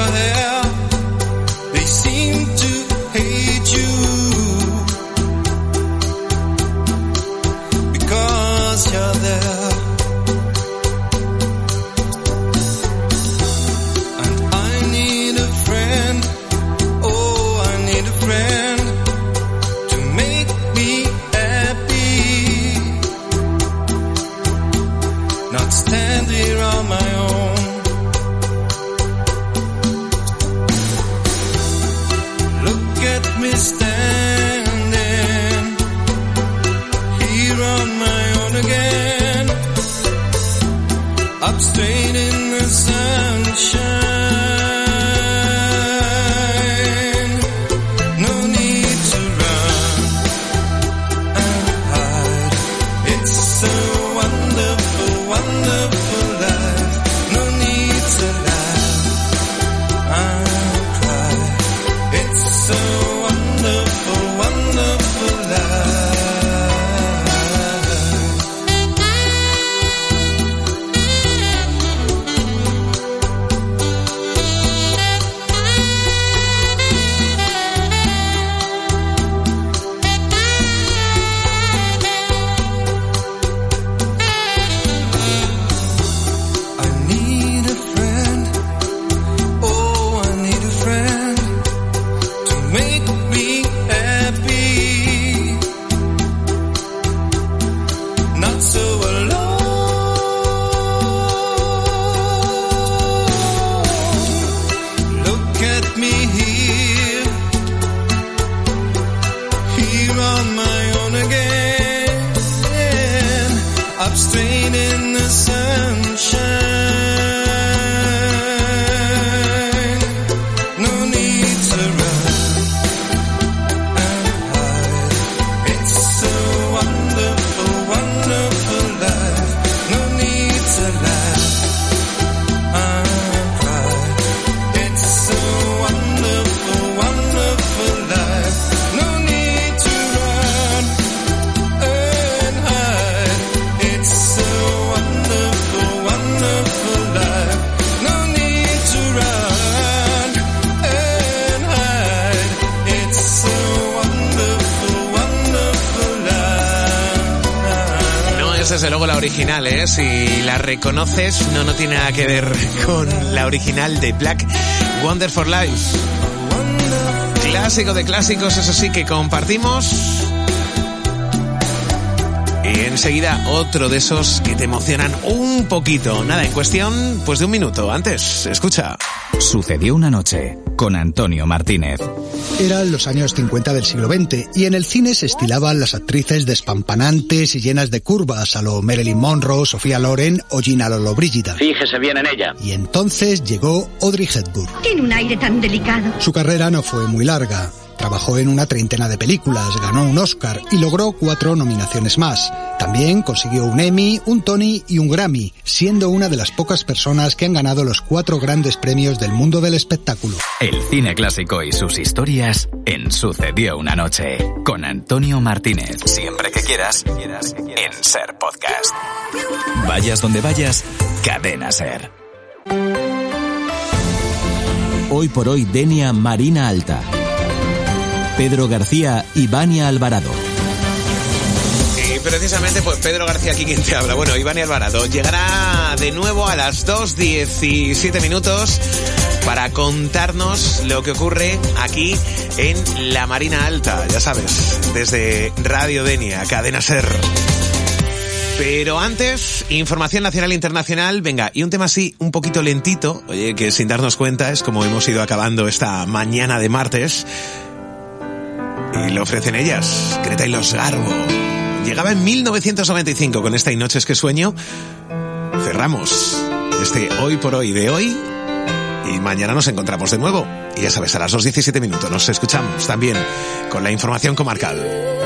you're there, they seem to hate you, because you're there. Standing here on my own again, up straight in the sunshine. No need to run and hide. It's a wonderful, wonderful life. No need to laugh and cry. It's a wonderful, wonderful life. I need a friend. Oh, I need a friend to make me happy, not so alone. Look at me here on my own again, up straight in the sunshine. No need to run and hide. It's a wonderful, wonderful life. No need to laugh and cry. It's a wonderful, wonderful life. No need to run and hide. It's a wonderful, wonderful life. No need to run and hide. It's a wonderful, wonderful life. No es desde luego la original, ¿eh? Si la reconoces, no tiene nada que ver con la original de Black, Wonderful Life. Clásico de clásicos, eso sí, que compartimos. Y enseguida otro de esos que te emocionan un poquito. Nada, en cuestión, pues de un minuto. Antes, escucha. Sucedió una noche, con Antonio Martínez. Eran los años 50 del siglo XX y en el cine se estilaban las actrices despampanantes y llenas de curvas a lo Marilyn Monroe, Sofía Loren o Gina Lollobrigida. Fíjese bien en ella. Y entonces llegó Audrey Hepburn. Tiene un aire tan delicado. Su carrera no fue muy larga. Trabajó en una treintena de películas, ganó un Oscar y logró 4 nominaciones más. También consiguió un Emmy, un Tony y un Grammy, siendo una de las pocas personas que han ganado los 4 grandes premios del mundo del espectáculo. El cine clásico y sus historias en Sucedió una noche, con Antonio Martínez. Siempre que quieras, en Ser Podcast. Vayas donde vayas, Cadena Ser. Hoy por hoy, Denia Marina Alta. Pedro García y Vania Alvarado. Y precisamente, pues Pedro García aquí quien te habla. Bueno, Vania Alvarado llegará de nuevo a las 2:17 para contarnos lo que ocurre aquí en la Marina Alta. Ya sabes, desde Radio Denia, Cadena Ser. Pero antes, información nacional e internacional. Venga, y un tema así, un poquito lentito, oye, que sin darnos cuenta es como hemos ido acabando esta mañana de martes. Y lo ofrecen ellas, Greta y los Garbo. Llegaba en 1995 con esta Y noches que sueño. Cerramos este Hoy por Hoy de hoy. Y mañana nos encontramos de nuevo. Y ya sabes, a las 2:17 nos escuchamos también con la información comarcal.